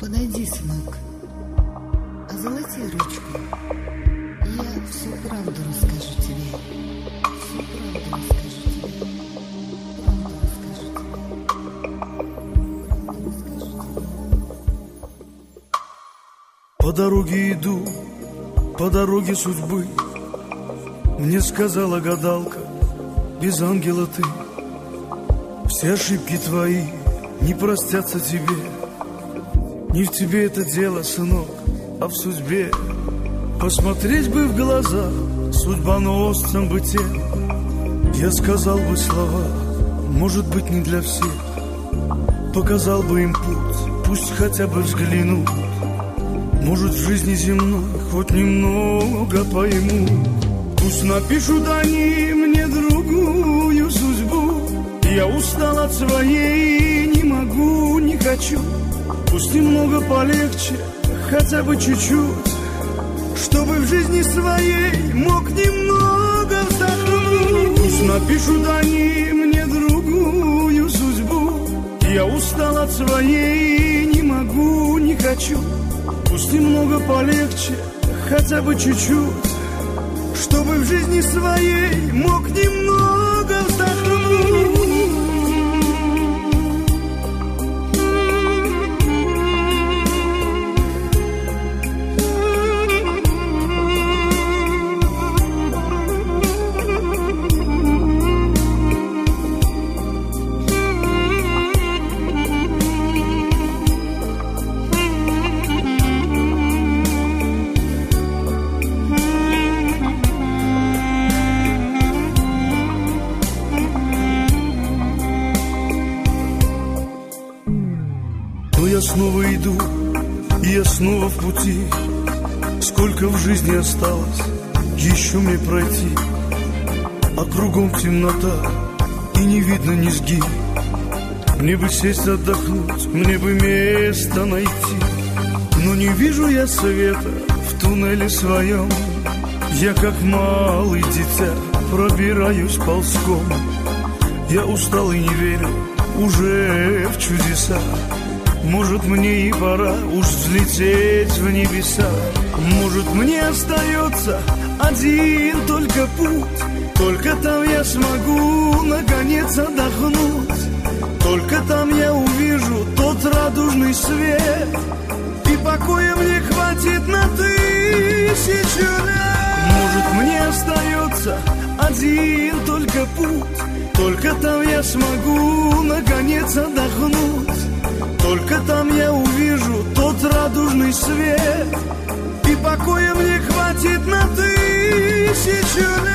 Подойди, сынок, озолоти ручку, и я всю правду расскажу тебе. Всю правду расскажу тебе. Правду расскажу тебе. Правду расскажу тебе. По дороге иду, по дороге судьбы. Мне сказала гадалка, без ангела ты. Все ошибки твои не простятся тебе. Не в тебе это дело, сынок, а в судьбе. Посмотреть бы в глаза судьбоносцам бы тем. Я сказал бы слова, может быть, не для всех. Показал бы им путь, пусть хотя бы взглянут. Может, в жизни земной хоть немного пойму. Пусть напишут они мне другую судьбу. Я устал от своей, не могу, не хочу. Пусть немного полегче, хотя бы чуть-чуть, чтобы в жизни своей мог немного вздохнуть. Пусть напишут они мне другую судьбу. Я устал от своей, не могу, не хочу. Пусть немного полегче, хотя бы чуть-чуть, чтобы в жизни своей мог немного вздохнуть. Я снова иду, и я снова в пути. Сколько в жизни осталось еще мне пройти, а кругом темнота, и не видно низги. Мне бы сесть отдохнуть, мне бы место найти, но не вижу я света в туннеле своем. Я как малый дитя пробираюсь ползком. Я устал и не верю уже в чудеса. Может, мне и пора уж взлететь в небеса. Может, мне остается один только путь. Только там я смогу наконец отдохнуть. Только там я увижу тот радужный свет, и покоя мне хватит на 1000 лет. Может, мне остается один только путь. Только там я смогу наконец отдохнуть. Только там я увижу тот радужный свет, и покоя мне хватит на 1000 лет.